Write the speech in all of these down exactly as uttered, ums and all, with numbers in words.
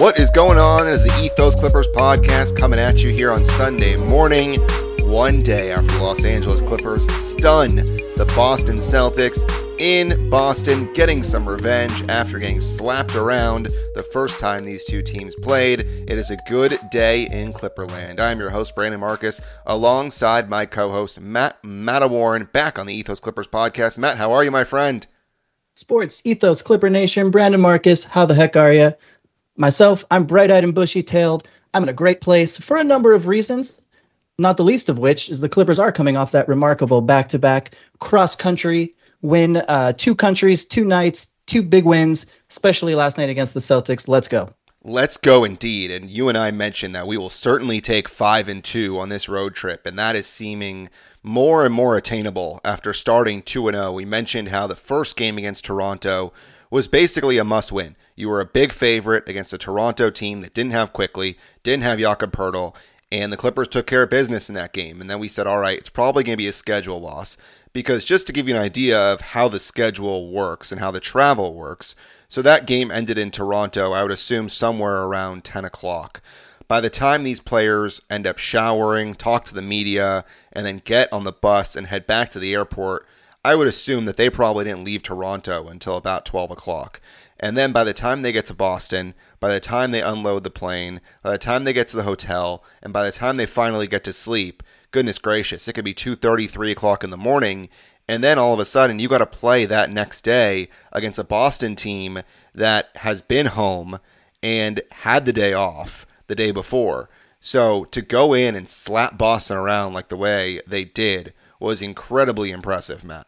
What is going on? It is the Ethos Clippers podcast coming at you here on Sunday morning, one day after the Los Angeles Clippers stun the Boston Celtics in Boston, getting some revenge after getting slapped around the first time these two teams played. It is a good day in Clipperland. I'm your host, Brandon Marcus, alongside my co-host, Matt Mattawarren, back on the Ethos Clippers podcast. Matt, how are you, my friend? Sports Ethos Clipper Nation, Brandon Marcus, how the heck are you? Myself, I'm bright-eyed and bushy-tailed. I'm in a great place for a number of reasons, not the least of which is the Clippers are coming off that remarkable back-to-back cross-country win. Uh, two countries, two nights, two big wins, especially last night against the Celtics. Let's go. Let's go indeed. And you and I mentioned that we will certainly take five and two on this road trip, and that is seeming more and more attainable after starting two and oh. We mentioned how the first game against Toronto was basically a must-win. You were a big favorite against a Toronto team that didn't have Quickley, didn't have Jakob Poeltl, and the Clippers took care of business in that game. And then we said, all right, it's probably going to be a schedule loss, because just to give you an idea of how the schedule works and how the travel works, so that game ended in Toronto, I would assume somewhere around ten o'clock. By the time these players end up showering, talk to the media, and then get on the bus and head back to the airport, I would assume that they probably didn't leave Toronto until about twelve o'clock. And then by the time they get to Boston, by the time they unload the plane, by the time they get to the hotel, and by the time they finally get to sleep, goodness gracious, it could be two thirty, three o'clock in the morning. And then all of a sudden, you got to play that next day against a Boston team that has been home and had the day off the day before. So to go in and slap Boston around like the way they did was incredibly impressive, Matt.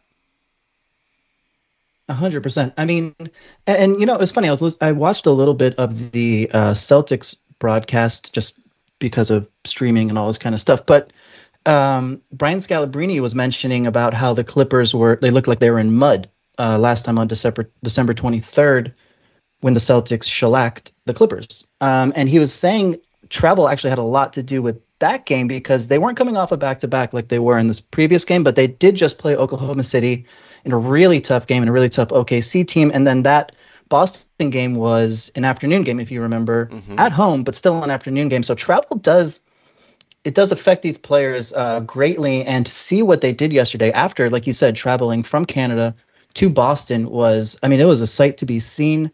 A hundred percent. I mean, and, and you know, it was funny. I was lis- I watched a little bit of the uh, Celtics broadcast just because of streaming and all this kind of stuff. But um, Brian Scalabrine was mentioning about how the Clippers were, they looked like they were in mud uh, last time on December December twenty-third when the Celtics shellacked the Clippers. Um, and he was saying travel actually had a lot to do with that game because they weren't coming off a back-to-back like they were in this previous game, but they did just play Oklahoma City in a really tough game and a really tough O K C team. And then that Boston game was an afternoon game, if you remember, mm-hmm. at home, but still an afternoon game. So travel does, it does affect these players uh, greatly. And to see what they did yesterday after, like you said, traveling from Canada to Boston was, I mean, it was a sight to be seen.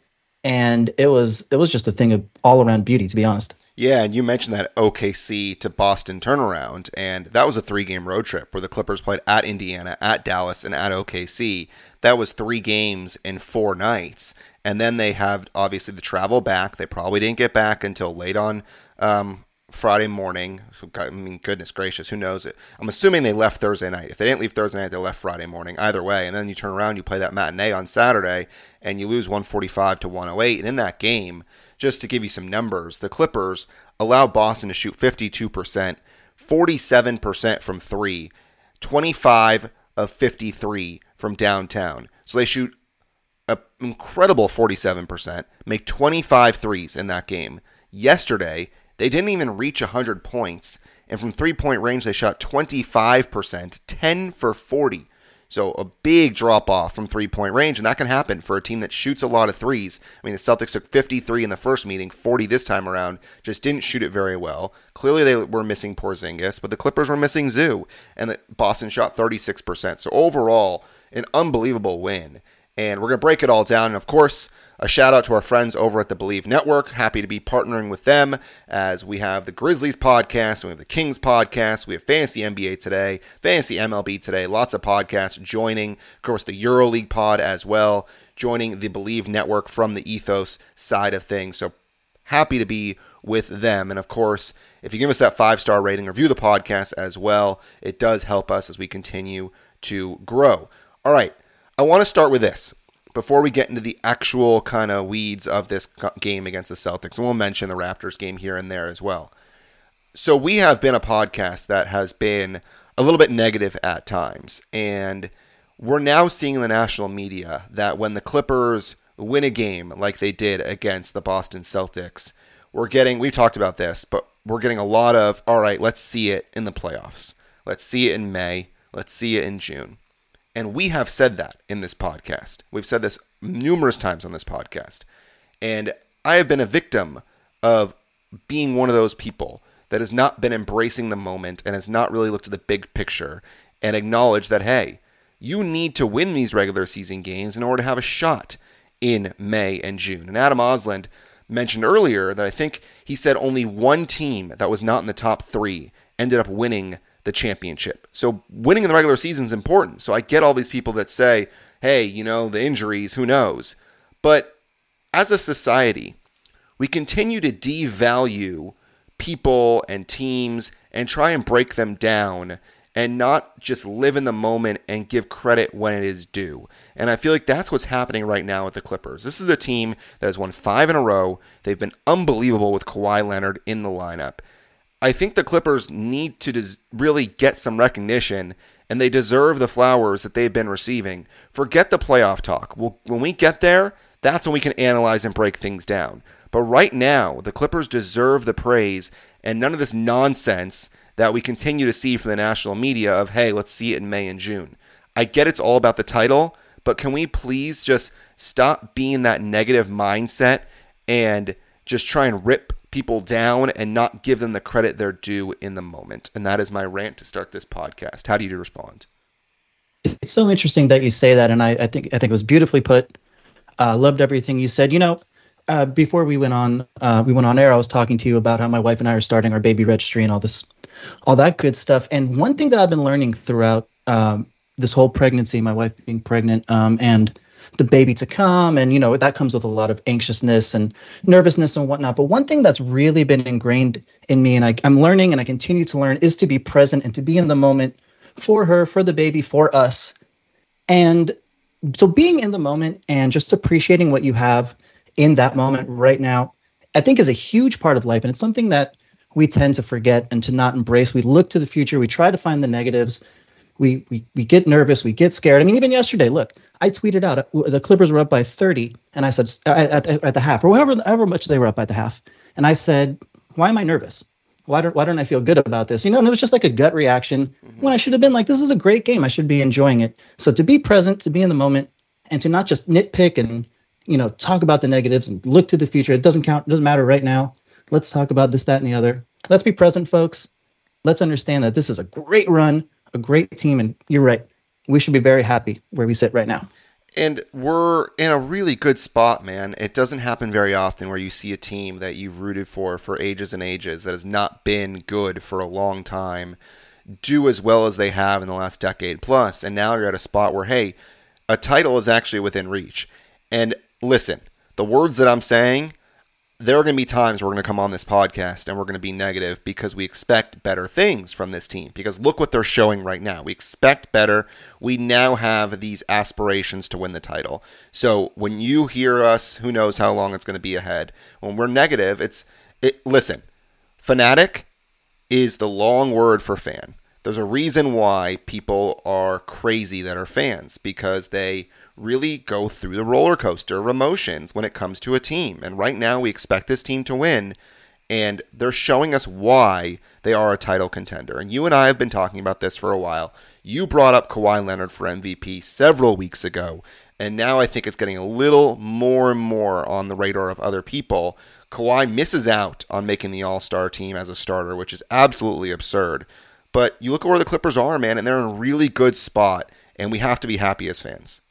And it was it was just a thing of all-around beauty, to be honest. Yeah, and you mentioned that O K C to Boston turnaround, and that was a three-game road trip where the Clippers played at Indiana, at Dallas, and at O K C. That was three games in four nights. And then they have, obviously, the travel back. They probably didn't get back until late on um, Friday morning. I mean, goodness gracious, who knows it? I'm assuming they left Thursday night. If they didn't leave Thursday night, they left Friday morning. Either way, and then you turn around, you play that matinee on Saturday, and you lose one forty-five to one oh eight. And in that game, just to give you some numbers, the Clippers allowed Boston to shoot fifty-two percent, forty-seven percent from three, twenty-five of fifty-three from downtown. So they shoot an incredible forty-seven percent, make twenty-five threes in that game. Yesterday, they didn't even reach one hundred points, and from three-point range, they shot twenty-five percent, ten for forty. So a big drop-off from three-point range, and that can happen for a team that shoots a lot of threes. I mean, the Celtics took fifty-three in the first meeting, forty this time around, just didn't shoot it very well. Clearly they were missing Porzingis, but the Clippers were missing Zoo, and the Boston shot thirty-six percent. So overall, an unbelievable win. And we're going to break it all down, and of course, a shout out to our friends over at the Believe Network. Happy to be partnering with them as we have the Grizzlies podcast, and we have the Kings podcast, we have Fantasy N B A Today, Fantasy M L B Today, lots of podcasts joining. Of course, the EuroLeague pod as well, joining the Believe Network from the Ethos side of things. So happy to be with them. And of course, if you give us that five-star rating, review the podcast as well. It does help us as we continue to grow. All right, I want to start with this. Before we get into the actual kind of weeds of this game against the Celtics, and we'll mention the Raptors game here and there as well. So we have been a podcast that has been a little bit negative at times, and we're now seeing in the national media that when the Clippers win a game like they did against the Boston Celtics, we're getting, we've talked about this, but we're getting a lot of, all right, let's see it in the playoffs. Let's see it in May. Let's see it in June. And we have said that in this podcast. We've said this numerous times on this podcast. And I have been a victim of being one of those people that has not been embracing the moment and has not really looked at the big picture and acknowledged that, hey, you need to win these regular season games in order to have a shot in May and June. And Adam Osland mentioned earlier that I think he said only one team that was not in the top three ended up winning the championship. So winning in the regular season is important. So I get all these people that say, hey, you know, the injuries, who knows? But as a society, we continue to devalue people and teams and try and break them down and not just live in the moment and give credit when it is due. And I feel like that's what's happening right now with the Clippers. This is a team that has won five in a row. They've been unbelievable with Kawhi Leonard in the lineup. I think the Clippers need to des- really get some recognition, and they deserve the flowers that they've been receiving. Forget the playoff talk. We'll, when we get there, that's when we can analyze and break things down. But right now, the Clippers deserve the praise and none of this nonsense that we continue to see from the national media of, hey, let's see it in May and June. I get it's all about the title, but can we please just stop being that negative mindset and just try and rip people down and not give them the credit they're due in the moment? And that is my rant to start this podcast. How do you respond? It's so interesting that you say that, and I, I think I think it was beautifully put. Uh, loved everything you said. You know, uh, before we went on, uh, we went on air. I was talking to you about how my wife and I are starting our baby registry and all this, all that good stuff. And one thing that I've been learning throughout um, this whole pregnancy, my wife being pregnant, um, and the baby to come, and you know that comes with a lot of anxiousness and nervousness and whatnot. But one thing that's really been ingrained in me, and I, I'm learning, and I continue to learn, is to be present and to be in the moment for her, for the baby, for us. And so being in the moment and just appreciating what you have in that moment right now, I think is a huge part of life. And it's something that we tend to forget and to not embrace. We look to the future. We try to find the negatives. We, we we get nervous. We get scared. I mean, even yesterday, look, I tweeted out the Clippers were up by thirty. And I said at, at, at the half, or however, however much they were up at the half. And I said, why am I nervous? Why don't, why don't I feel good about this? You know, and it was just like a gut reaction mm-hmm. when I should have been like, this is a great game. I should be enjoying it. So to be present, to be in the moment, and to not just nitpick and, you know, talk about the negatives and look to the future. It doesn't count. It doesn't matter right now. Let's talk about this, that, and the other. Let's be present, folks. Let's understand that this is a great run, a great team. And you're right. We should be very happy where we sit right now. And we're in a really good spot, man. It doesn't happen very often where you see a team that you've rooted for for ages and ages that has not been good for a long time do as well as they have in the last decade plus. And now you're at a spot where, hey, a title is actually within reach. And listen, the words that I'm saying, there are going to be times we're going to come on this podcast and we're going to be negative because we expect better things from this team. Because look what they're showing right now. We expect better. We now have these aspirations to win the title. So when you hear us, who knows how long it's going to be ahead. When we're negative, it's, it, listen, fanatic is the long word for fan. There's a reason why people are crazy that are fans, because they really go through the roller coaster of emotions when it comes to a team. And right now we expect this team to win, and they're showing us why they are a title contender. And you and I have been talking about this for a while. You brought up Kawhi Leonard for M V P several weeks ago, and now I think it's getting a little more and more on the radar of other people. Kawhi misses out on making the All-Star team as a starter, which is absolutely absurd. But you look at where the Clippers are, man, and they're in a really good spot, and we have to be happy as fans.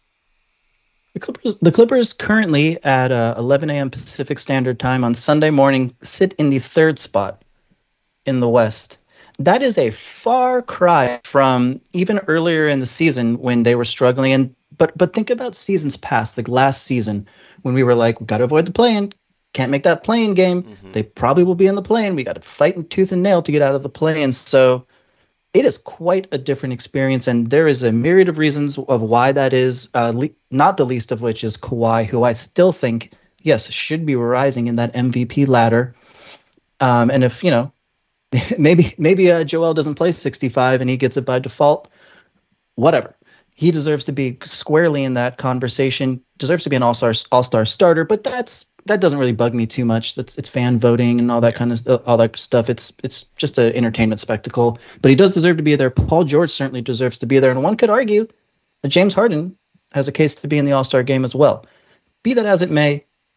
The Clippers, the Clippers currently at uh, eleven a.m. Pacific Standard Time on Sunday morning sit in the third spot in the West. That is a far cry from even earlier in the season when they were struggling. And but but think about seasons past, like last season when we were like, we got to avoid the play-in. Can't make that play-in game. Mm-hmm. They probably will be in the play-in. We got to fight in tooth and nail to get out of the play-in. So it is quite a different experience, and there is a myriad of reasons of why that is, uh, le- not the least of which is Kawhi, who I still think, yes, should be rising in that M V P ladder. Um, and if, you know, maybe maybe uh, Joel doesn't play sixty-five and he gets it by default, whatever. He deserves to be squarely in that conversation, deserves to be an all-star all-star starter, but that's that doesn't really bug me too much. That's it's fan voting and all that kind of all that stuff. It's it's just an entertainment spectacle. But he does deserve to be there. Paul George certainly deserves to be there, and one could argue that James Harden has a case to be in the All-Star game as well. Be that as it may,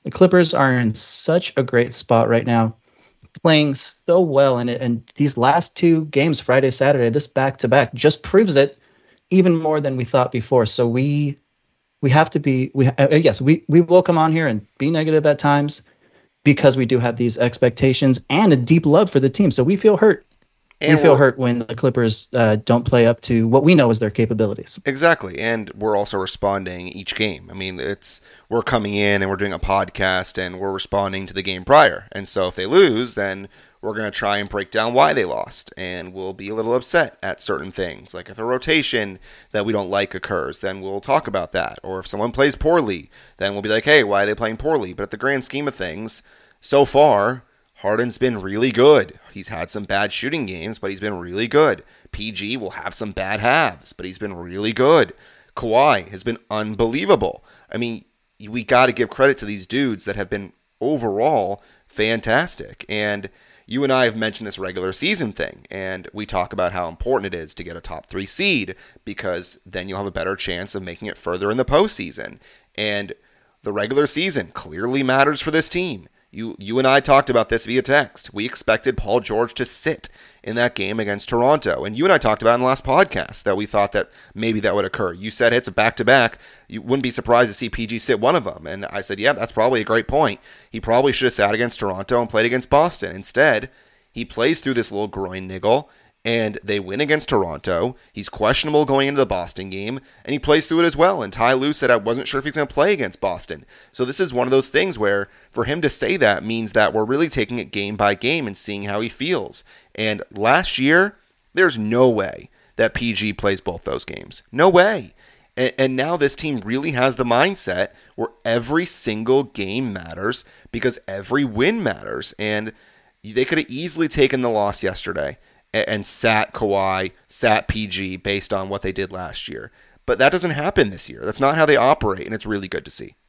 The Clippers are in such a great spot right now, playing so well in it. And these last two games, Friday, Saturday, this back-to-back just proves it even more than we thought before. So we we have to be, we uh, yes, we, we will come on here and be negative at times because we do have these expectations and a deep love for the team. So we feel hurt. And we feel hurt when the Clippers uh, don't play up to what we know is their capabilities. Exactly, and we're also responding each game. I mean, it's we're coming in and we're doing a podcast and we're responding to the game prior. And so if they lose, then we're going to try and break down why they lost, and we'll be a little upset at certain things. Like if a rotation that we don't like occurs, then we'll talk about that. Or if someone plays poorly, then we'll be like, hey, why are they playing poorly? But at the grand scheme of things, so far, Harden's been really good. He's had some bad shooting games, but he's been really good. P G will have some bad halves, but he's been really good. Kawhi has been unbelievable. I mean, we got to give credit to these dudes that have been overall fantastic. And you and I have mentioned this regular season thing, and we talk about how important it is to get a top three seed because then you'll have a better chance of making it further in the postseason. And the regular season clearly matters for this team. You you and I talked about this via text. We expected Paul George to sit in that game against Toronto. And you and I talked about in the last podcast that we thought that maybe that would occur. You said it's a back-to-back. You wouldn't be surprised to see P G sit one of them. And I said, yeah, that's probably a great point. He probably should have sat against Toronto and played against Boston. Instead, he plays through this little groin niggle, and they win against Toronto. He's questionable going into the Boston game, and he plays through it as well. And Ty Lue said, I wasn't sure if he's going to play against Boston. So this is one of those things where for him to say that means that we're really taking it game by game and seeing how he feels. And last year, there's no way that P G plays both those games. No way. And, and now this team really has the mindset where every single game matters because every win matters. And they could have easily taken the loss yesterday and sat Kawhi, sat P G based on what they did last year. But that doesn't happen this year. That's not how they operate, and it's really good to see.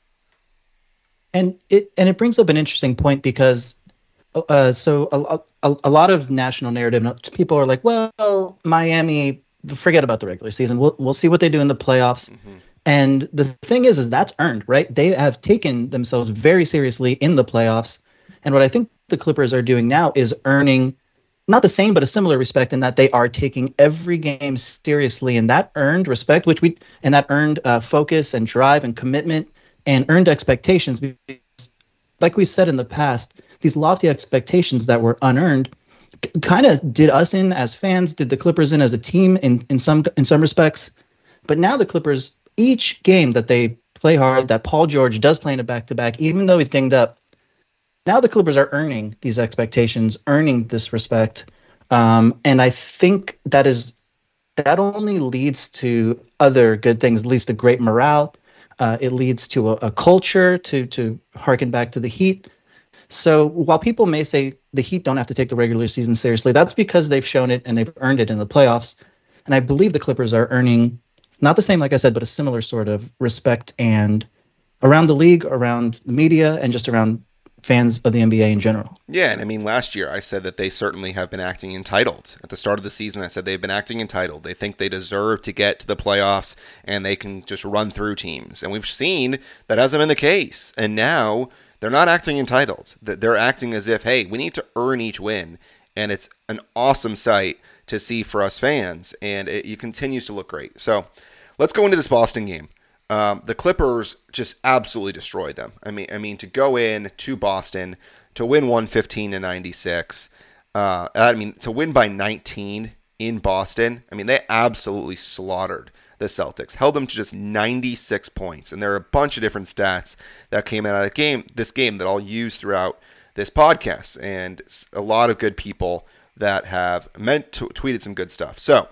And it and it brings up an interesting point because uh, so a, a, a lot of national narrative, people are like, well, Miami, forget about the regular season. We'll we'll see what they do in the playoffs. Mm-hmm. And the thing is, is that's earned, right? They have taken themselves very seriously in the playoffs. And what I think the Clippers are doing now is earning not the same, but a similar respect in that they are taking every game seriously, and that earned respect, which we and that earned uh, focus and drive and commitment and earned expectations. Because, like we said in the past, these lofty expectations that were unearned c- kind of did us in as fans, did the Clippers in as a team in, in some in some respects. But now the Clippers, each game that they play hard, that Paul George does play in a back-to-back, even though he's dinged up, now the Clippers are earning these expectations, earning this respect. Um, and I think that is that only leads to other good things. It leads to great morale. Uh, it leads to a, a culture, to to harken back to the Heat. So while people may say the Heat don't have to take the regular season seriously, that's because they've shown it and they've earned it in the playoffs. And I believe the Clippers are earning not the same, like I said, but a similar sort of respect and around the league, around the media, and just around fans of the N B A in general. Yeah, and I mean, last year I said that they certainly have been acting entitled. At the start of the season, I said they've been acting entitled. They think they deserve to get to the playoffs, and they can just run through teams. And we've seen that hasn't been the case. And now they're not acting entitled. They're acting as if, hey, we need to earn each win. And it's an awesome sight to see for us fans, and it, it continues to look great. So let's go into this Boston game. Um, the Clippers just absolutely destroyed them. I mean, I mean to go in to Boston to win one fifteen to ninety-six. Uh, I mean to win by nineteen in Boston. I mean they absolutely slaughtered the Celtics, held them to just ninety-six points. And there are a bunch of different stats that came out of the game, this game that I'll use throughout this podcast, and a lot of good people that have meant to, tweeted some good stuff. So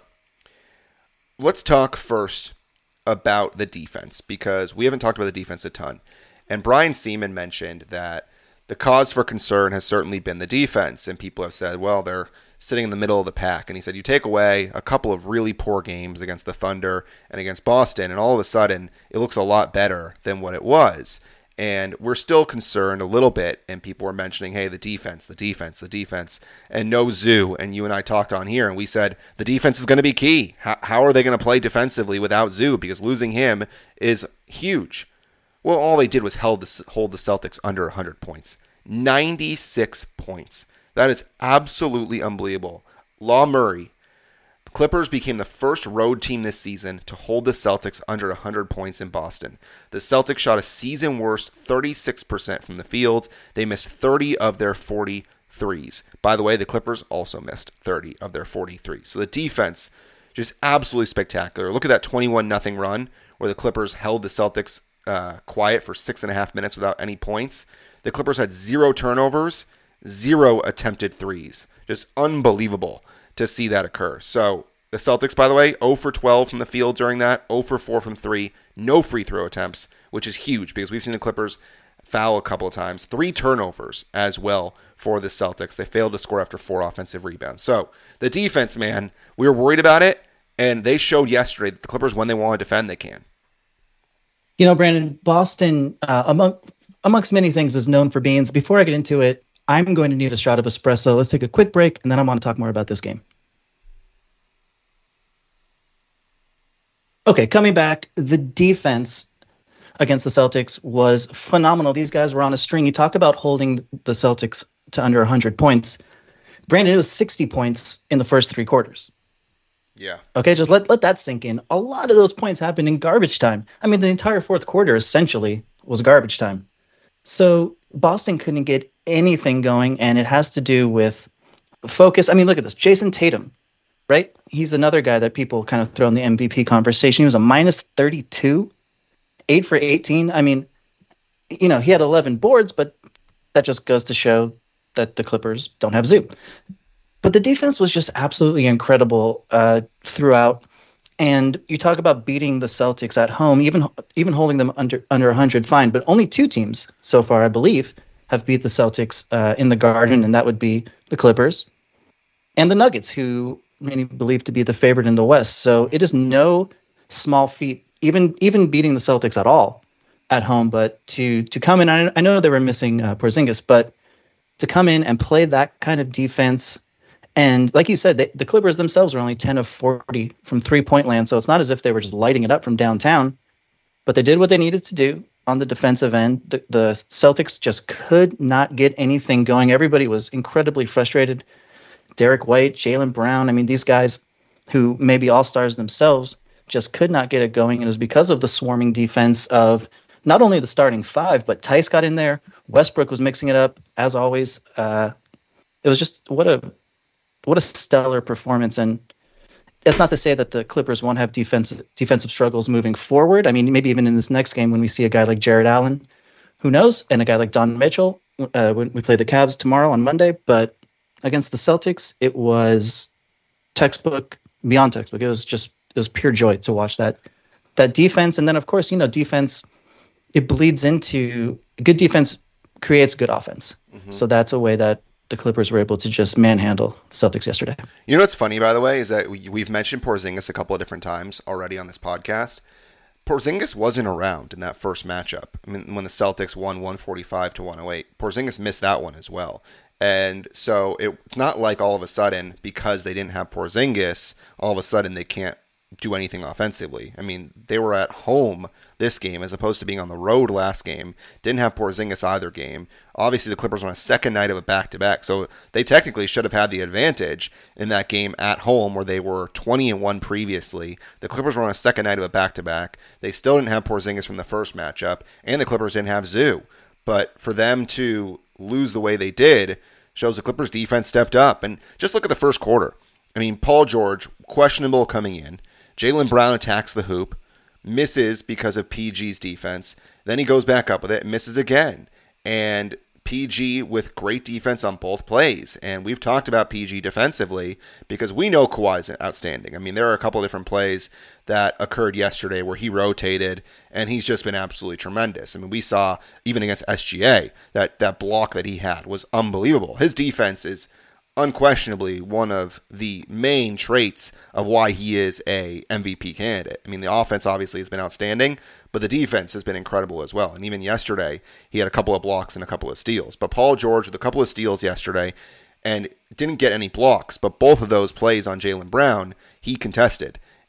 let's talk first about the defense, because we haven't talked about the defense a ton. And Brian Seaman mentioned that the cause for concern has certainly been the defense, and people have said, well, they're sitting in the middle of the pack. And he said, you take away a couple of really poor games against the Thunder and against Boston, and all of a sudden it looks a lot better than what it was. And we're still concerned a little bit, and people were mentioning, hey, the defense, the defense, the defense, and no Zoo. And you and I talked on here, and we said the defense is going to be key. How, how are they going to play defensively without Zoo? Because losing him is huge. Well, all they did was held the, hold the Celtics under one hundred points. ninety-six points. That is absolutely unbelievable. Law Murray, the Clippers became the first road team this season to hold the Celtics under one hundred points in Boston. The Celtics shot a season worst thirty-six percent from the field. They missed thirty of their forty threes. By the way, the Clippers also missed thirty of their forty-three. So the defense, just absolutely spectacular. Look at that twenty-one nothing run where the Clippers held the Celtics uh, quiet for six and a half minutes without any points. The Clippers had zero turnovers, zero attempted threes. Just unbelievable to see that occur. So the Celtics, by the way, zero for twelve from the field during that, zero for four from three, no free throw attempts, which is huge because we've seen the Clippers foul a couple of times. Three turnovers as well for the Celtics. They failed to score after four offensive rebounds. So the defense, man, we were worried about it, and they showed yesterday that the Clippers, when they want to defend, they can. You know, Brandon, Boston, uh, among amongst many things, is known for beans. Before I get into it, I'm going to need a shot of espresso. Let's take a quick break, and then I want to talk more about this game. Okay, coming back, the defense against the Celtics was phenomenal. These guys were on a string. You talk about holding the Celtics to under one hundred points. Brandon, it was sixty points in the first three quarters. Yeah. Okay, just let, let that sink in. A lot of those points happened in garbage time. I mean, the entire fourth quarter essentially was garbage time. So Boston couldn't get anything going, and it has to do with focus. I mean, look at this. Jason Tatum, right? He's another guy that people kind of throw in the M V P conversation. He was a minus thirty-two, eight for eighteen. I mean, you know, he had eleven boards, but that just goes to show that the Clippers don't have Zoo. But the defense was just absolutely incredible uh, throughout. And you talk about beating the Celtics at home, even even holding them under under one hundred, fine. But only two teams so far, I believe, have beat the Celtics uh, in the Garden, and that would be the Clippers and the Nuggets, who many believe to be the favorite in the West. So it is no small feat, even even beating the Celtics at all at home. But to to come in, I, I know they were missing uh, Porzingis, but to come in and play that kind of defense. And like you said, they, the Clippers themselves were only ten of forty from three-point land, so it's not as if they were just lighting it up from downtown. But they did what they needed to do on the defensive end. The, the Celtics just could not get anything going. Everybody was incredibly frustrated. Derek White, Jaylen Brown, I mean, these guys who may be all-stars themselves just could not get it going. And it was because of the swarming defense of not only the starting five, but Tice got in there. Westbrook was mixing it up, as always. Uh, it was just what a... What a stellar performance. And that's not to say that the Clippers won't have defensive defensive struggles moving forward. I mean, maybe even in this next game when we see a guy like Jared Allen, who knows, and a guy like Don Mitchell uh, when we play the Cavs tomorrow on Monday. But against the Celtics, it was textbook, beyond textbook. It was just, it was pure joy to watch that that defense. And then, of course, you know, defense, it bleeds into, good defense creates good offense. Mm-hmm. So that's a way that the Clippers were able to just manhandle the Celtics yesterday. You know what's funny, by the way, is that we, we've mentioned Porzingis a couple of different times already on this podcast. Porzingis wasn't around in that first matchup. I mean, when the Celtics won one forty-five to one oh eight, Porzingis missed that one as well. And so it, it's not like all of a sudden, because they didn't have Porzingis, all of a sudden they can't do anything offensively. I mean, they were at home this game as opposed to being on the road last game. Didn't have Porzingis either game. Obviously, the Clippers were on a second night of a back-to-back, so they technically should have had the advantage in that game at home where they were twenty and one previously. The Clippers were on a second night of a back-to-back. They still didn't have Porzingis from the first matchup, and the Clippers didn't have Zoo. But for them to lose the way they did shows the Clippers' defense stepped up. And just look at the first quarter. I mean, Paul George, questionable coming in. Jaylen Brown attacks the hoop, misses because of P G's defense. Then he goes back up with it and misses again. And P G with great defense on both plays. And we've talked about P G defensively because we know Kawhi's outstanding. I mean, there are a couple of different plays that occurred yesterday where he rotated, and he's just been absolutely tremendous. I mean, we saw, even against S G A, that, that block that he had was unbelievable. His defense is unquestionably one of the main traits of why he is a M V P candidate. I mean, the offense obviously has been outstanding, but the defense has been incredible as well. And even yesterday, he had a couple of blocks and a couple of steals. But Paul George with a couple of steals yesterday and didn't get any blocks, but both of those plays on Jaylen Brown, he contested.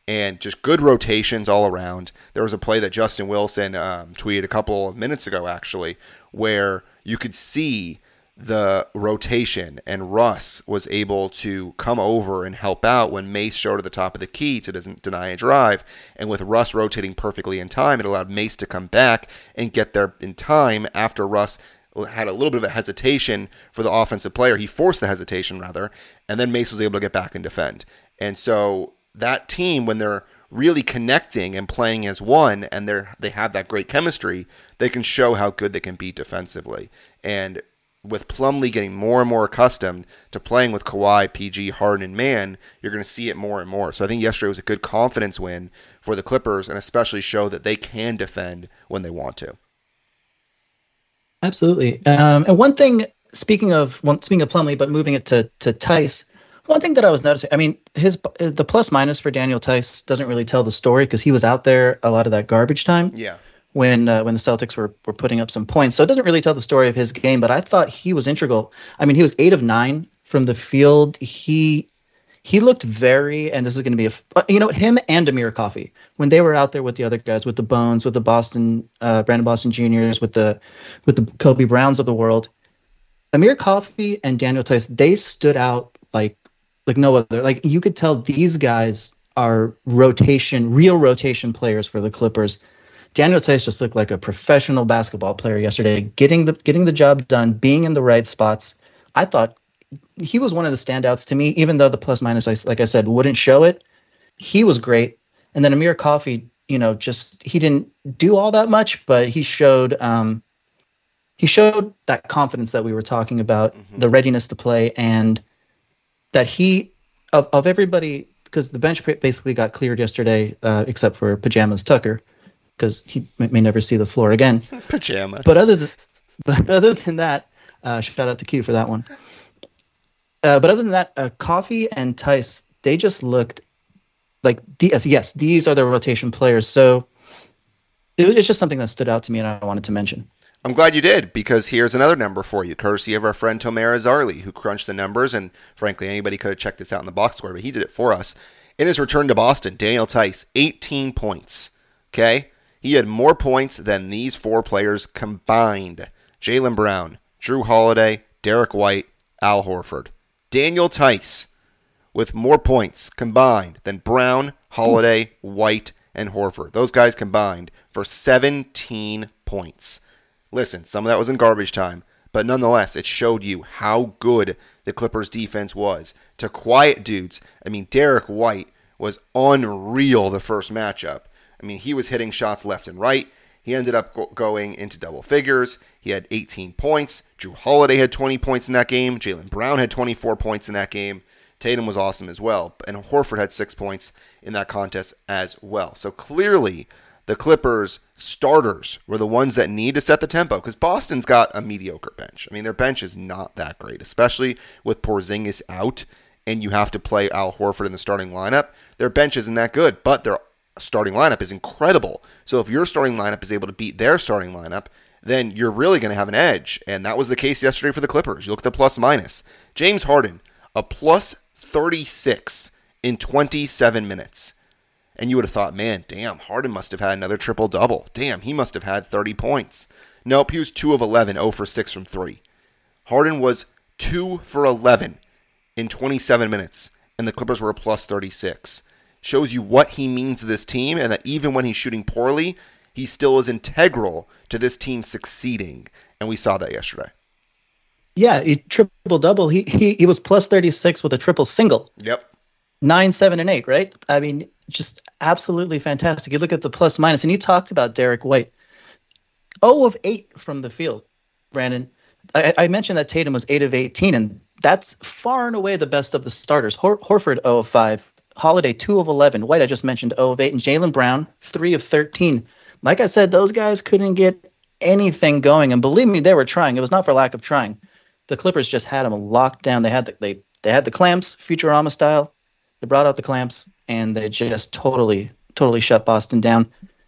and just good rotations all around. There was a play that Justin Wilson um, tweeted a couple of minutes ago, actually, where you could see the rotation, and Russ was able to come over and help out when Mace showed at the top of the key to doesn't deny a drive. And with Russ rotating perfectly in time, it allowed Mace to come back and get there in time after Russ had a little bit of a hesitation for the offensive player. He forced the hesitation, rather, and then Mace was able to get back and defend. And so that team, when they're really connecting and playing as one, and they're they have that great chemistry, they can show how good they can be defensively. And with Plumlee getting more and more accustomed to playing with Kawhi, P G, Harden, and Man, you're going to see it more and more. So I think yesterday was a good confidence win for the Clippers, and especially show that they can defend when they want to. Absolutely. Um, and one thing, speaking of one, speaking of Plumlee, but moving it to to Tice, one thing that I was noticing, I mean, his the plus minus for Daniel Tice doesn't really tell the story because he was out there a lot of that garbage time. Yeah. When uh, when the Celtics were were putting up some points, so it doesn't really tell the story of his game. But I thought he was integral. I mean, he was eight of nine from the field. He he looked very, and this is going to be a you know him and Amir Coffey when they were out there with the other guys, with the Bones, with the Boston uh, Brandon Boston Juniors, with the with the Kobe Browns of the world. Amir Coffey and Daniel Tice, they stood out like like no other. Like you could tell these guys are rotation, real rotation players for the Clippers. Daniel Tice just looked like a professional basketball player yesterday, getting the getting the job done, being in the right spots. I thought he was one of the standouts to me, even though the plus minus, like I said, wouldn't show it. He was great. And then Amir Coffey, you know, just he didn't do all that much, but he showed um, he showed that confidence that we were talking about, mm-hmm. the readiness to play, and that he of of everybody, because the bench basically got cleared yesterday, uh, except for Pajamas Tucker, because he may never see the floor again. Pajamas. But other than, but other than that, uh, shout out to Q for that one. Uh, but other than that, uh, Coffey and Tice, they just looked like, the, yes, these are the rotation players. So it, it's just something that stood out to me and I wanted to mention. I'm glad you did, because here's another number for you, courtesy of our friend Tomer Azarli, who crunched the numbers, and frankly, anybody could have checked this out in the box score, but he did it for us. In his return to Boston, Daniel Tice, eighteen points. Okay? He had more points than these four players combined. Jaylen Brown, Jrue Holiday, Derek White, Al Horford. Daniel Tice with more points combined than Brown, Holiday, White, and Horford. Those guys combined for seventeen points. Listen, some of that was in garbage time, but nonetheless, it showed you how good the Clippers defense was to quiet dudes. I mean, Derek White was unreal the first matchup. I mean, he was hitting shots left and right. He ended up go- going into double figures. He had eighteen points. Jrue Holiday had twenty points in that game. Jaylen Brown had twenty-four points in that game. Tatum was awesome as well. And Horford had six points in that contest as well. So clearly, the Clippers starters were the ones that need to set the tempo, because Boston's got a mediocre bench. I mean, their bench is not that great, especially with Porzingis out and you have to play Al Horford in the starting lineup. Their bench isn't that good, but their starting lineup is incredible. So if your starting lineup is able to beat their starting lineup, then you're really going to have an edge. And that was the case yesterday for the Clippers. You look at the plus minus. James Harden, a plus thirty-six in twenty-seven minutes. And you would have thought, man, damn, Harden must have had another triple-double. Damn, he must have had thirty points. Nope, he was two of eleven, zero for six from three. Harden was two for eleven in twenty-seven minutes, and the Clippers were a plus thirty-six. Shows you what he means to this team, and that even when he's shooting poorly, he still is integral to this team succeeding. And we saw that yesterday. Yeah, he triple-double. He, he, he was plus thirty-six with a triple single. Yep. Nine, seven, and eight, right? I mean, just absolutely fantastic. You look at the plus minus, and you talked about Derek White. zero of eight from the field, Brandon. I, I mentioned that Tatum was eight of eighteen, and that's far and away the best of the starters. Hor- Horford, zero of five. Holiday, two of eleven. White, I just mentioned, zero of eight. And Jaylen Brown, three of thirteen. Like I said, those guys couldn't get anything going. And believe me, they were trying. It was not for lack of trying. The Clippers just had them locked down. They had the, they, they had the clamps, Futurama style. They brought out the clamps, and they just totally, totally shut Boston down.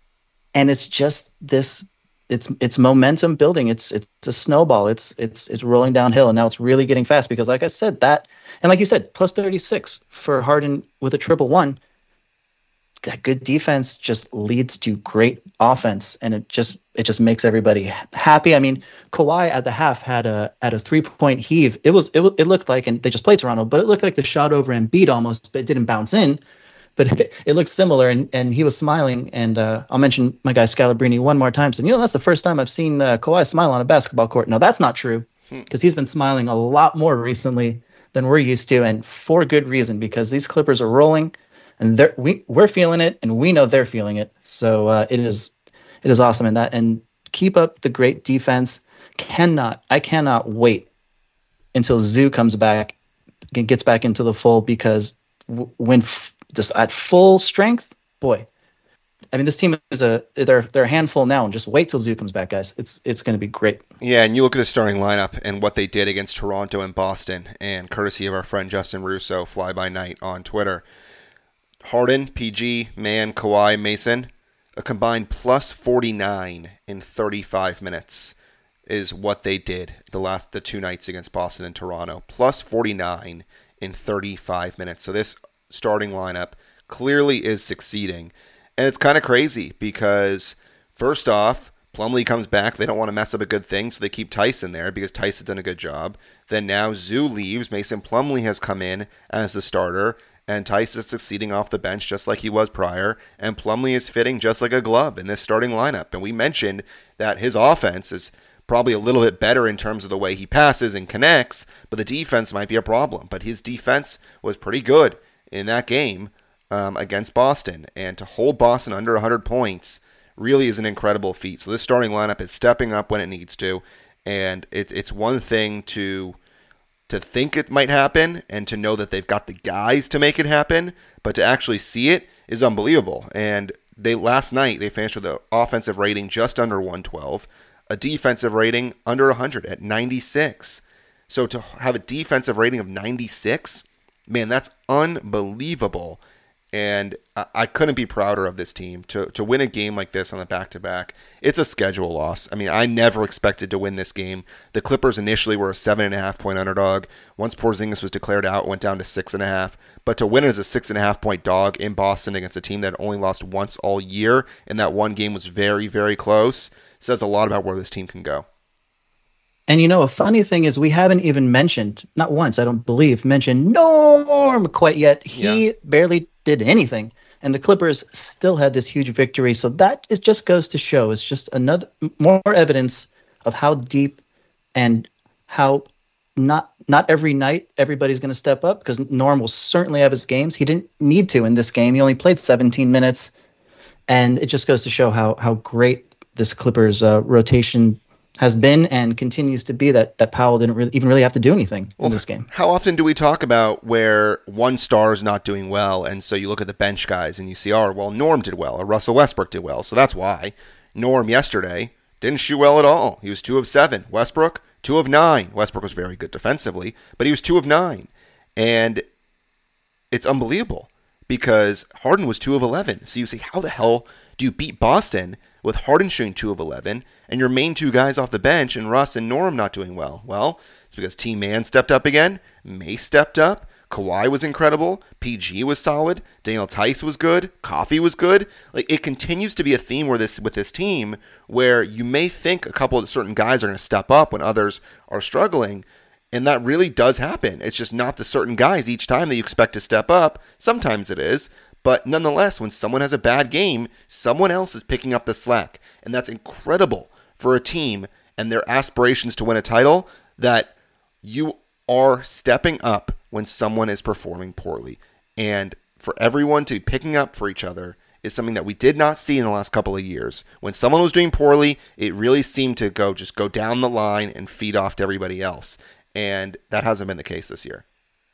And it's just this, it's it's momentum building. It's it's a snowball. It's it's it's rolling downhill, and now it's really getting fast because, like I said, that, and like you said, plus thirty-six for Harden with a triple one. that good defense just leads to great offense, and it just it just makes everybody happy. I mean, Kawhi at the half had a at a three point heave. It was it, it looked like, and they just played Toronto, but it looked like the shot over Embiid almost, but it didn't bounce in. But it, it looked similar, and, and he was smiling. And uh, I'll mention my guy Scalabrine one more time. So, you know, that's the first time I've seen uh, Kawhi smile on a basketball court. No, that's not true, because he's been smiling a lot more recently than we're used to, and for good reason, because these Clippers are rolling. And they're, we we're feeling it, and we know they're feeling it. So uh, it is it is awesome in that. And keep up the great defense. Cannot I cannot wait until Zoo comes back, gets back into the fold, because w- when f- just at full strength, boy. I mean, this team is a they're they're a handful now, and just wait till Zoo comes back, guys. It's it's going to be great. Yeah, and you look at the starting lineup and what they did against Toronto and Boston, and courtesy of our friend Justin Russo, Fly By Night on Twitter. Harden, P G, Mann, Kawhi, Mason, a combined plus forty-nine in thirty-five minutes is what they did the last the two nights against Boston and Toronto. Plus forty-nine in thirty-five minutes. So this starting lineup clearly is succeeding. And it's kind of crazy because, first off, Plumlee comes back. They don't want to mess up a good thing, so they keep Tyson there because Tyson done a good job. Then now Zoo leaves. Mason Plumlee has come in as the starter. And Tice is succeeding off the bench just like he was prior, and Plumlee is fitting just like a glove in this starting lineup. And we mentioned that his offense is probably a little bit better in terms of the way he passes and connects, but the defense might be a problem. But his defense was pretty good in that game um, against Boston, and to hold Boston under one hundred points really is an incredible feat. So this starting lineup is stepping up when it needs to, and it, it's one thing to... to think it might happen and to know that they've got the guys to make it happen, but to actually see it is unbelievable. And they last night they finished with an offensive rating just under one twelve, a defensive rating under one hundred at ninety-six. So to have a defensive rating of ninety-six, man, that's unbelievable. And I couldn't be prouder of this team. To to win a game like this on the back-to-back, it's a schedule loss. I mean, I never expected to win this game. The Clippers initially were a seven and a half point underdog. Once Porzingis was declared out, it went down to six and a half. But to win as a six and a half point dog in Boston against a team that only lost once all year, and that one game was very, very close, says a lot about where this team can go. And you know, a funny thing is we haven't even mentioned, not once, I don't believe, mentioned Norm quite yet. He yeah. barely did anything. And the Clippers still had this huge victory. So that is just goes to show. It's just another more evidence of how deep and how not not every night everybody's going to step up, because Norm will certainly have his games. He didn't need to in this game. He only played seventeen minutes. And it just goes to show how how great this Clippers uh, rotation has been and continues to be, that that Powell didn't really, even really have to do anything well, in this game. How often do we talk about where one star is not doing well, and so you look at the bench guys and you see, oh, well, Norm did well, or Russell Westbrook did well, so that's why. Norm yesterday didn't shoot well at all. He was two of seven. Westbrook, two of nine. Westbrook was very good defensively, but he was two of nine. And it's unbelievable because Harden was two of eleven. So you say, how the hell do you beat Boston with Harden shooting two of eleven and your main two guys off the bench and Russ and Norm not doing well? Well, it's because T Man stepped up again, May stepped up, Kawhi was incredible, P G was solid, Daniel Tice was good, Coffee was good. Like, it continues to be a theme where this with this team where you may think a couple of certain guys are going to step up when others are struggling, and that really does happen. It's just not the certain guys each time that you expect to step up. Sometimes it is. But nonetheless, when someone has a bad game, someone else is picking up the slack. And that's incredible for a team and their aspirations to win a title, that you are stepping up when someone is performing poorly. And for everyone to be picking up for each other is something that we did not see in the last couple of years. When someone was doing poorly, it really seemed to go just go down the line and feed off to everybody else. And that hasn't been the case this year.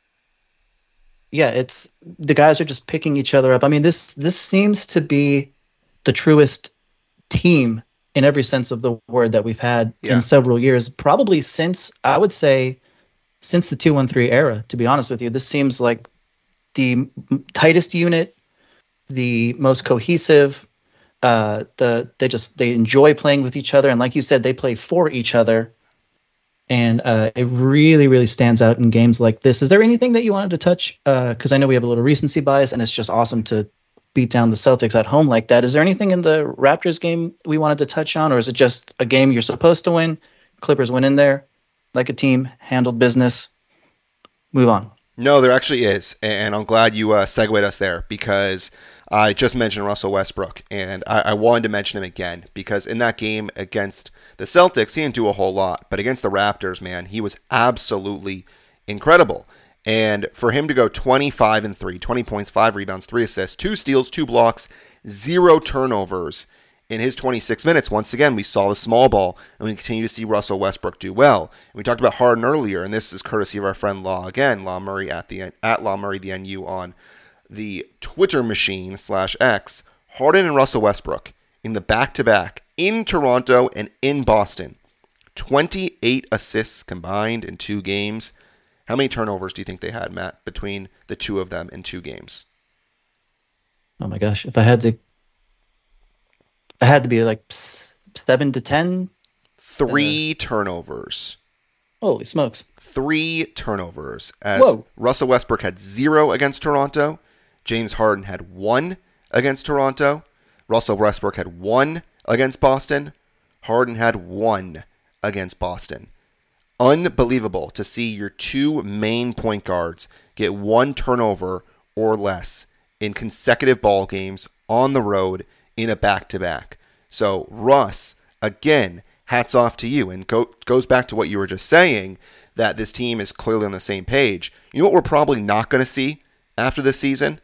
Yeah, it's the guys are just picking each other up. I mean, this this seems to be the truest team in every sense of the word that we've had yeah. in several years, probably since, I would say, since the two one three era, to be honest with you. This seems like the tightest unit, the most cohesive. Uh, the they just they enjoy playing with each other, and like you said, they play for each other. And uh, it really, really stands out in games like this. Is there anything that you wanted to touch? Because uh, I know we have a little recency bias, and it's just awesome to beat down the Celtics at home like that. Is there anything in the Raptors game we wanted to touch on, or is it just a game you're supposed to win? Clippers went in there like a team, handled business, move on. No, there actually is, and I'm glad you uh, segued us there, because I just mentioned Russell Westbrook, and I, I wanted to mention him again because in that game against the Celtics, he didn't do a whole lot, but against the Raptors, man, he was absolutely incredible. And for him to go twenty-five and three, twenty points, five rebounds, three assists, two steals, two blocks, zero turnovers in his twenty-six minutes. Once again, we saw the small ball, and we continue to see Russell Westbrook do well. And we talked about Harden earlier, and this is courtesy of our friend Law again, Law Murray at the at Law Murray the N U on the Twitter machine slash X. Harden and Russell Westbrook in the back-to-back in Toronto and in Boston. twenty-eight assists combined in two games. How many turnovers do you think they had, Matt, between the two of them in two games? Oh my gosh, if I had to, I had to be like seven to ten. Three uh, turnovers. Holy smokes! Three turnovers. As Whoa. Russell Westbrook had zero against Toronto, James Harden had one against Toronto. Russell Westbrook had one against Boston. Harden had one against Boston. Unbelievable to see your two main point guards get one turnover or less in consecutive ball games on the road in a back-to-back. So Russ, again, hats off to you, and go, goes back to what you were just saying, that this team is clearly on the same page. You know what we're probably not going to see after this season?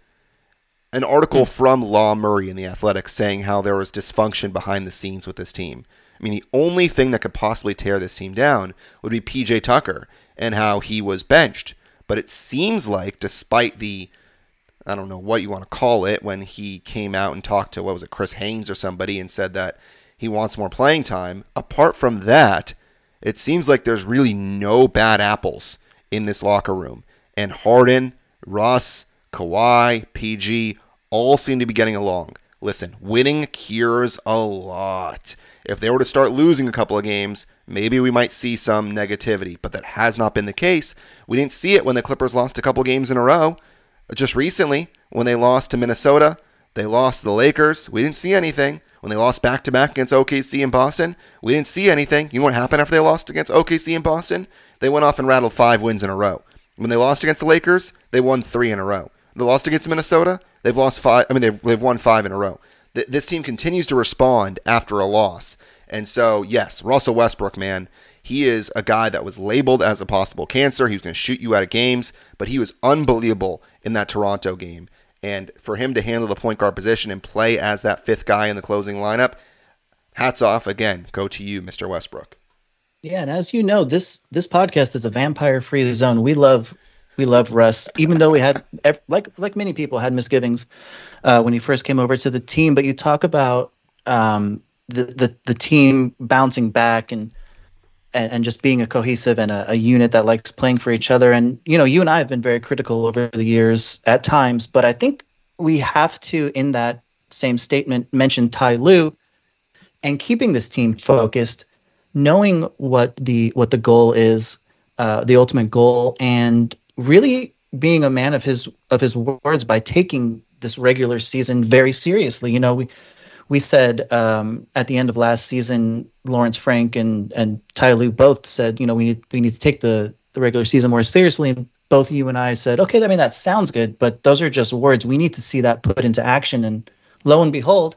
An article mm. from Law Murray in The Athletic saying how there was dysfunction behind the scenes with this team. I mean, the only thing that could possibly tear this team down would be P J Tucker and how he was benched. But it seems like, despite the, I don't know what you want to call it, when he came out and talked to, what was it, Chris Haynes or somebody, and said that he wants more playing time, apart from that, it seems like there's really no bad apples in this locker room. And Harden, Russ, Kawhi, P G, all seem to be getting along. Listen, winning cures a lot. If they were to start losing a couple of games, maybe we might see some negativity, but that has not been the case. We didn't see it when the Clippers lost a couple of games in a row. Just recently, when they lost to Minnesota, they lost to the Lakers. We didn't see anything. When they lost back-to-back against O K C and Boston, we didn't see anything. You know what happened after they lost against O K C and Boston? They went off and rattled five wins in a row. When they lost against the Lakers, they won three in a row. They lost against Minnesota, they've lost five. I mean, they've, they've won five in a row. This team continues to respond after a loss. And so, yes, Russell Westbrook, man, he is a guy that was labeled as a possible cancer. He was going to shoot you out of games, but he was unbelievable in that Toronto game. And for him to handle the point guard position and play as that fifth guy in the closing lineup, hats off again. Go to you, Mister Westbrook. Yeah, and as you know, this this podcast is a vampire-free zone. We love we love Russ, even though we had, like like many people, had misgivings uh, when he first came over to the team. But you talk about um, the, the the team bouncing back and and, and just being a cohesive and a, a unit that likes playing for each other. And you know, you and I have been very critical over the years at times, but I think we have to, in that same statement, mention Ty Lue and keeping this team focused, knowing what the what the goal is, uh, the ultimate goal, and really being a man of his of his words by taking this regular season very seriously. You know, we we said um, at the end of last season, Lawrence Frank and and Ty Lue both said, you know, we need we need to take the, the regular season more seriously. And both you and I said, okay, I mean, that sounds good, but those are just words. We need to see that put into action. And lo and behold,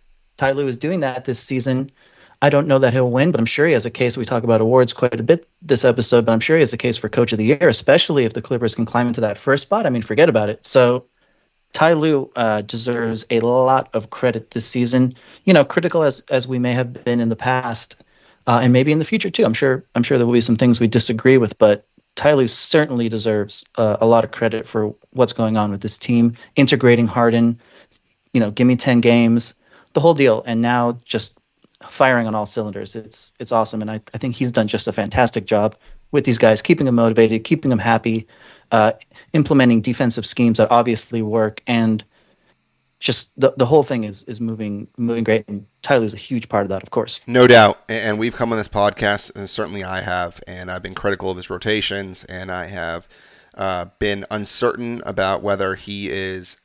Ty Lue is doing that this season. I don't know that he'll win, but I'm sure he has a case. We talk about awards quite a bit this episode, but I'm sure he has a case for Coach of the Year, especially if the Clippers can climb into that first spot. I mean, forget about it. So Ty Lue uh, deserves a lot of credit this season. You know, critical as as we may have been in the past, uh, and maybe in the future too. I'm sure. I'm sure there will be some things we disagree with, but Ty Lue certainly deserves uh, a lot of credit for what's going on with this team, integrating Harden. You know, give me ten games, the whole deal, and now just firing on all cylinders. It's it's awesome, and I, I think he's done just a fantastic job with these guys, keeping them motivated, keeping them happy, uh, implementing defensive schemes that obviously work, and just the the whole thing is is moving moving great. And Ty Lue's a huge part of that, of course. No doubt, and we've come on this podcast, and certainly I have, and I've been critical of his rotations, and I have uh, been uncertain about whether he is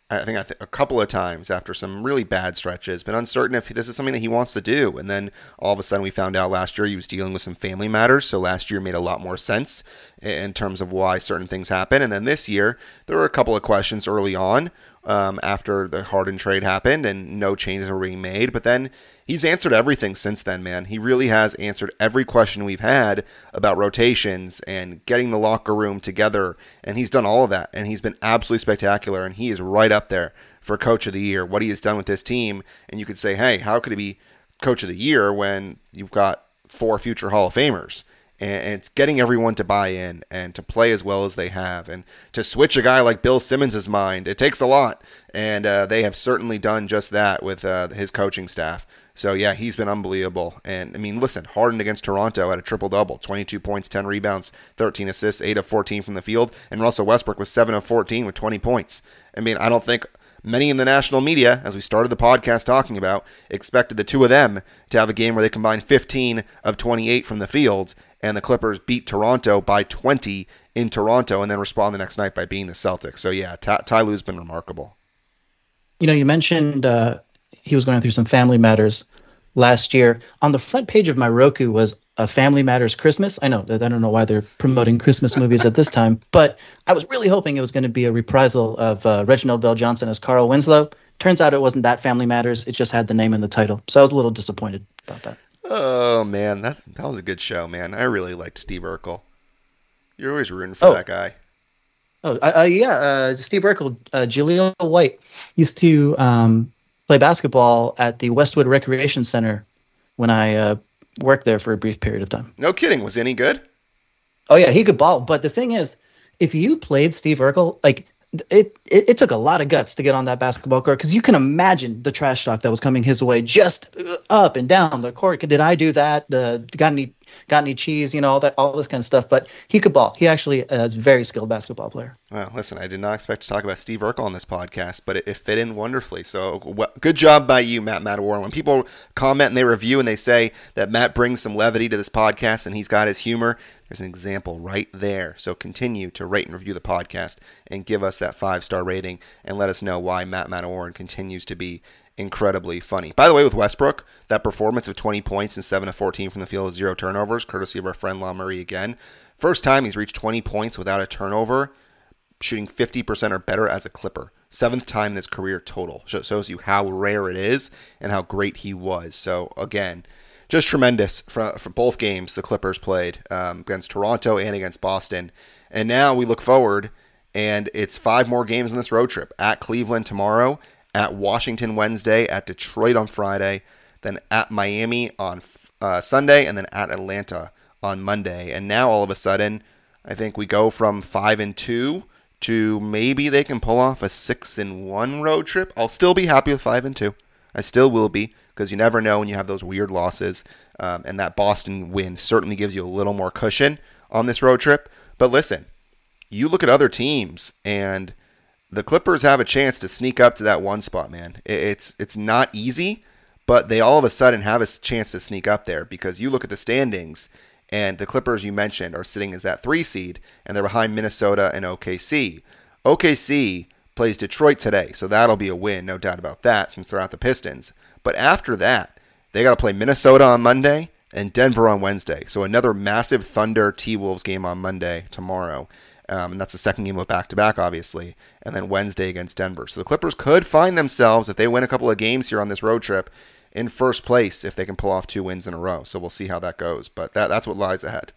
I think I th- a couple of times after some really bad stretches, been uncertain if this is something that he wants to do. And then all of a sudden we found out last year he was dealing with some family matters. So last year made a lot more sense in terms of why certain things happen. And then this year, there were a couple of questions early on um, after the Harden trade happened and no changes were being made. But then he's answered everything since then, man. He really has answered every question we've had about rotations and getting the locker room together. And he's done all of that. And he's been absolutely spectacular. And he is right up there for Coach of the Year, what he has done with this team. And you could say, hey, how could he be Coach of the Year when you've got four future Hall of Famers? And it's getting everyone to buy in and to play as well as they have. And to switch a guy like Bill Simmons' mind, it takes a lot. And uh, they have certainly done just that with uh, his coaching staff. So, yeah, he's been unbelievable. And, I mean, listen, Harden against Toronto had a triple-double, twenty-two points, ten rebounds, thirteen assists, eight of fourteen from the field. And Russell Westbrook was seven of fourteen with twenty points. I mean, I don't think many in the national media, as we started the podcast talking about, expected the two of them to have a game where they combined fifteen of twenty-eight from the field. And the Clippers beat Toronto by twenty in Toronto and then respond the next night by beating the Celtics. So, yeah, Ty, Ty Lue's been remarkable. You know, you mentioned uh, he was going through some family matters last year. On the front page of my Roku was a Family Matters Christmas. I know that I don't know why they're promoting Christmas movies at this time, but I was really hoping it was going to be a reprisal of uh, Reginald Bell Johnson as Carl Winslow. Turns out it wasn't that Family Matters. It just had the name in the title. So I was a little disappointed about that. Oh, man, that that was a good show, man. I really liked Steve Urkel. You're always rooting for oh. that guy. Oh, uh, uh, yeah, uh, Steve Urkel, uh, Jaleel White used to um, play basketball at the Westwood Recreation Center when I uh, worked there for a brief period of time. No kidding. Was any good? Oh, yeah, he could ball. But the thing is, if you played Steve Urkel, like, It, it it took a lot of guts to get on that basketball court because you can imagine the trash talk that was coming his way just up and down the court. Did I do that? Uh, got any got any cheese? You know, all that, all this kind of stuff. But he could ball. He actually uh, is a very skilled basketball player. Well, listen, I did not expect to talk about Steve Urkel on this podcast, but it, it fit in wonderfully. So well, good job by you, Matt Matador. When people comment and they review and they say that Matt brings some levity to this podcast and he's got his humor, there's an example right there. So continue to rate and review the podcast and give us that five-star rating and let us know why Matt Matador continues to be incredibly funny. By the way, with Westbrook, that performance of twenty points and seven of fourteen from the field with zero turnovers, courtesy of our friend La Marie again. First time he's reached twenty points without a turnover, shooting fifty percent or better as a Clipper. Seventh time in his career total. Shows you how rare it is and how great he was. So, again, just tremendous for, for both games the Clippers played um, against Toronto and against Boston. And now we look forward, and it's five more games on this road trip. At Cleveland tomorrow, at Washington Wednesday, at Detroit on Friday, then at Miami on uh, Sunday, and then at Atlanta on Monday. And now all of a sudden, I think we go from five and two to maybe they can pull off a six and one road trip. I'll still be happy with five and two. I still will be. Because you never know when you have those weird losses. Um, and that Boston win certainly gives you a little more cushion on this road trip. But listen, you look at other teams, and the Clippers have a chance to sneak up to that one spot, man. It's it's not easy, but they all of a sudden have a chance to sneak up there because you look at the standings, and the Clippers you mentioned are sitting as that three seed, and they're behind Minnesota and O K C. O K C plays Detroit today, so that'll be a win, no doubt about that, since they're out the Pistons. But after that, they got to play Minnesota on Monday and Denver on Wednesday. So another massive Thunder T-Wolves game on Monday tomorrow. Um, and that's the second game of back-to-back, obviously. And then Wednesday against Denver. So the Clippers could find themselves, if they win a couple of games here on this road trip, in first place if they can pull off two wins in a row. So we'll see how that goes. But that, that's what lies ahead.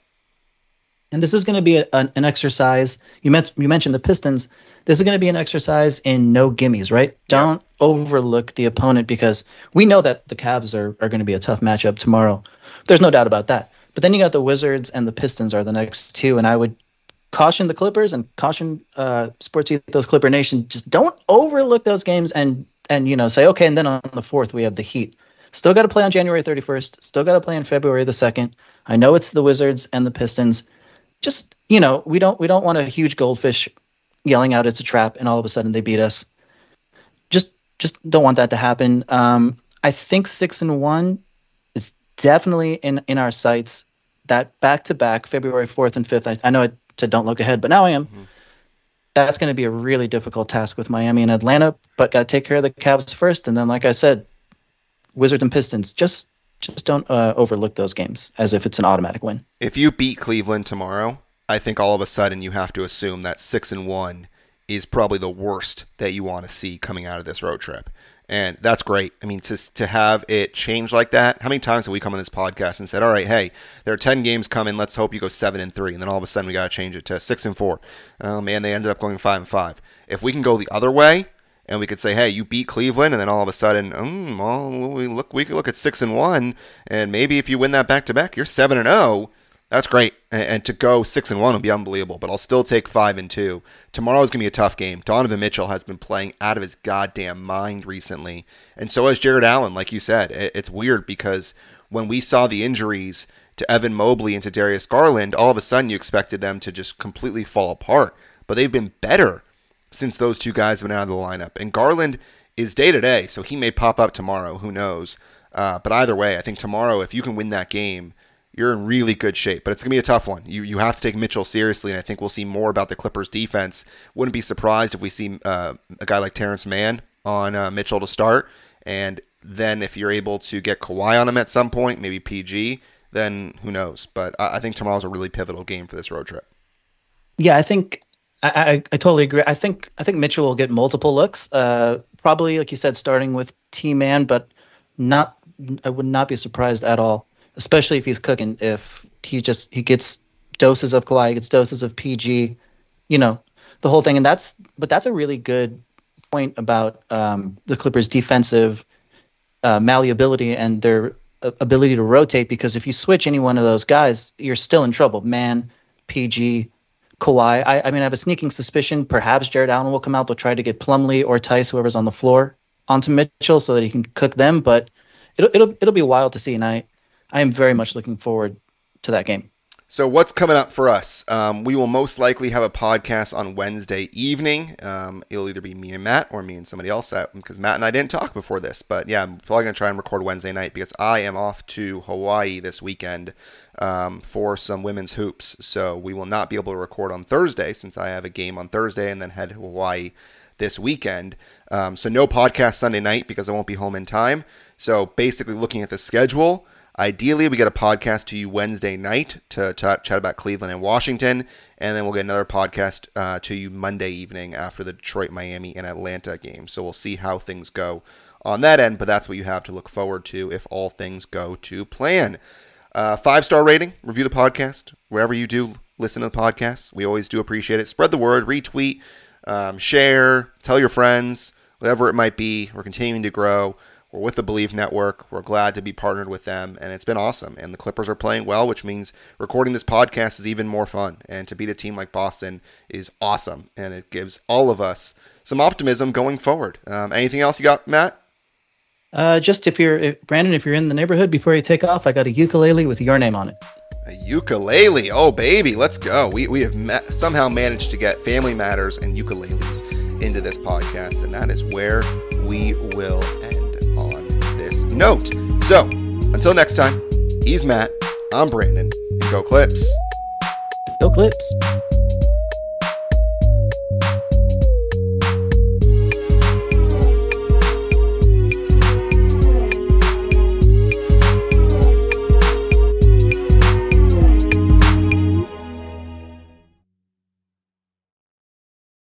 And this is going to be a, an, an exercise. You, met, you mentioned the Pistons. This is going to be an exercise in no gimmies, right? Don't yeah. overlook the opponent because we know that the Cavs are, are going to be a tough matchup tomorrow. There's no doubt about that. But then you got the Wizards and the Pistons are the next two. And I would caution the Clippers and caution uh, Sports Ethos Clipper Nation. Just don't overlook those games and, and you know, say, okay, and then on the fourth we have the Heat. Still got to play on January thirty-first. Still got to play on February the second. I know it's the Wizards and the Pistons. Just, you know, we don't we don't want a huge goldfish yelling out it's a trap and all of a sudden they beat us. Just just don't want that to happen. Um, I think six and one is definitely in, in our sights. That back to back February fourth and fifth. I, I know I said don't look ahead, but now I am. Mm-hmm. that's going to be a really difficult task with Miami and Atlanta, but got to take care of the Cavs first. And then, like I said, Wizards and Pistons, just just don't uh, overlook those games as if it's an automatic win. If you beat Cleveland tomorrow, I think all of a sudden you have to assume that six and one is probably the worst that you want to see coming out of this road trip. And that's great. I mean, to to have it change like that. How many times have we come on this podcast and said, "All right, hey, there are ten games coming. Let's hope you go seven and three." And then all of a sudden we got to change it to six and four. Oh man, they ended up going five and five. If we can go the other way, and we could say, "Hey, you beat Cleveland," and then all of a sudden, mm, well, we look, we could look at six and one, and maybe if you win that back to back, you're seven and zero. That's great, and, and to go six and one would be unbelievable. But I'll still take five and two. Tomorrow's gonna be a tough game. Donovan Mitchell has been playing out of his goddamn mind recently, and so has Jared Allen. Like you said, it, it's weird because when we saw the injuries to Evan Mobley and to Darius Garland, all of a sudden you expected them to just completely fall apart. But they've been better since those two guys have been out of the lineup. And Garland is day-to-day, so he may pop up tomorrow. Who knows? Uh, but either way, I think tomorrow, if you can win that game, you're in really good shape. But it's going to be a tough one. You you have to take Mitchell seriously, and I think we'll see more about the Clippers' defense. Wouldn't be surprised if we see uh, a guy like Terrence Mann on uh, Mitchell to start. And then if you're able to get Kawhi on him at some point, maybe P G, then who knows? But I, I think tomorrow's a really pivotal game for this road trip. Yeah, I think I, I, I totally agree. I think I think Mitchell will get multiple looks. Uh, probably, like you said, starting with T-Man, but not. I would not be surprised at all, especially if he's cooking. If he just he gets doses of Kawhi, he gets doses of P G, you know, the whole thing. And that's but that's a really good point about um, the Clippers' defensive uh, malleability and their ability to rotate. Because if you switch any one of those guys, you're still in trouble. Man, P G. Kawhi, I, I mean, I have a sneaking suspicion perhaps Jared Allen will come out. They'll try to get Plumlee or Tice, whoever's on the floor, onto Mitchell so that he can cook them. But it'll it'll it'll be wild to see, and I, I am very much looking forward to that game. So what's coming up for us? Um, we will most likely have a podcast on Wednesday evening. Um, it'll either be me and Matt or me and somebody else, because Matt and I didn't talk before this. But yeah, I'm probably going to try and record Wednesday night because I am off to Hawaii this weekend um, for some women's hoops. So we will not be able to record on Thursday since I have a game on Thursday and then head to Hawaii this weekend. Um, so no podcast Sunday night because I won't be home in time. So basically looking at the schedule, ideally, we get a podcast to you Wednesday night to, to chat about Cleveland and Washington, and then we'll get another podcast uh, to you Monday evening after the Detroit, Miami, and Atlanta games. So we'll see how things go on that end, but that's what you have to look forward to if all things go to plan. Uh, five-star rating, review the podcast, wherever you do listen to the podcast. We always do appreciate it. Spread the word, retweet, um, share, tell your friends, whatever it might be. We're continuing to grow. We're with the Believe Network. We're glad to be partnered with them, and it's been awesome. And the Clippers are playing well, which means recording this podcast is even more fun. And to beat a team like Boston is awesome, and it gives all of us some optimism going forward. Um, anything else you got, Matt? Uh, just if you're, if, Brandon, if you're in the neighborhood before you take off, I got a ukulele with your name on it. A ukulele. Oh, baby, let's go. We, we have ma- somehow managed to get Family Matters and ukuleles into this podcast, and that is where we will end on this note. So, until next time, he's Matt, I'm Brandon, and go Clips. Go Clips.